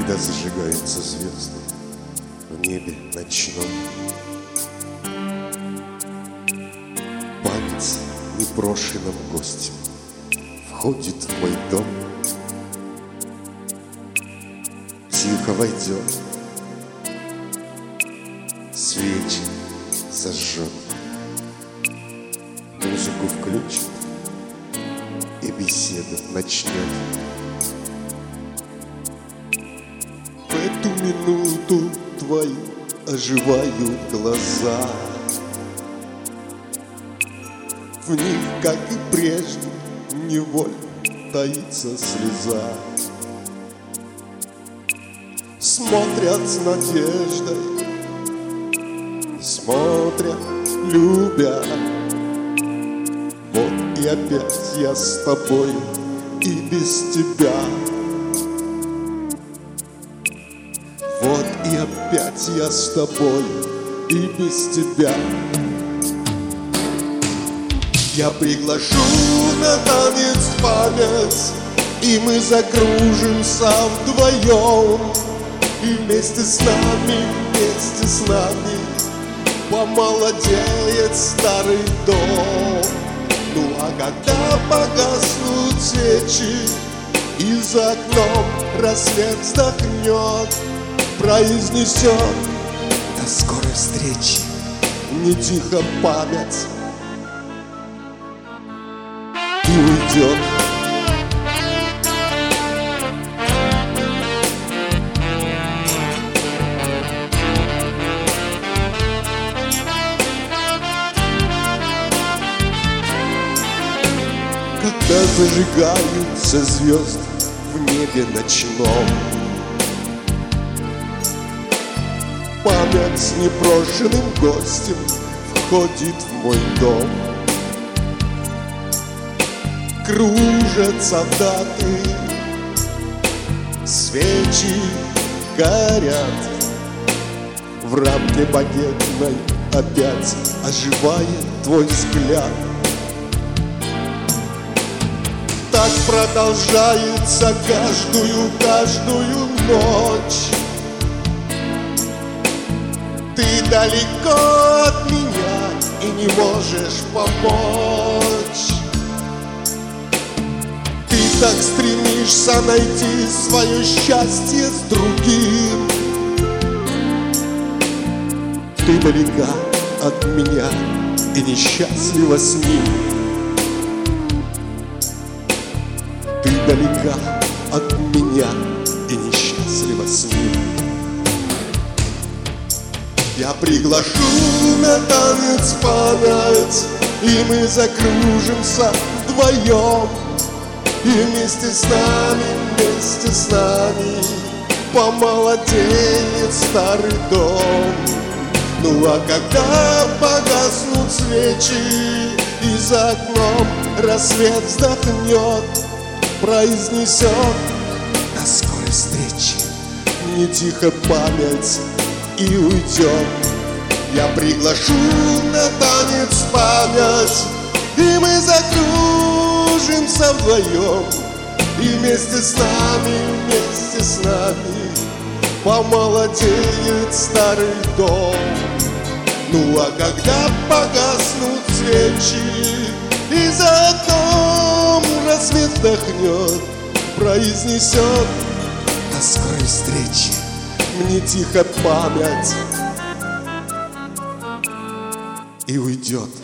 Когда зажигаются звезды в небе ночном, память непрошенным гостем входит в мой дом. Тихо войдет, свечи зажжет, музыку включит и беседу начнет. В эту минуту твои оживают глаза, в них, как и прежде, невольно таится слеза. Смотрят с надеждой, смотрят, любя. Вот и опять я с тобой и без тебя. Вот и опять я с тобой и без тебя. Я приглашу на танец память, и мы закружимся вдвоем. И вместе с нами помолодеет старый дом. Ну а когда погаснут свечи и за окном рассвет вздохнет, произнесет до скорой встречи не тихо память и уйдет. Когда зажигаются звезды в небе ночном, память с непрошенным гостем входит в мой дом. Кружатся даты, свечи горят, в рамке багетной опять оживает твой взгляд. Так продолжается каждую ночь. Ты далеко от меня и не можешь помочь. Ты так стремишься найти свое счастье с другим. Ты далека от меня и несчастлива с ним. Ты далека от меня и несчастлива с ним. Я приглашу на танец память, и мы закружимся вдвоем. И вместе с нами помолодеет старый дом. Ну а когда погаснут свечи и за окном рассвет вздохнет, произнесет до скорой встречи не тихо память и уйдет. Я приглашу на танец память, и мы закружимся вдвоем. И вместе с нами помолодеет старый дом. Ну а когда погаснут свечи и за окном рассвет вдохнет, произнесет до скорой встречи мне тихо память и уйдет.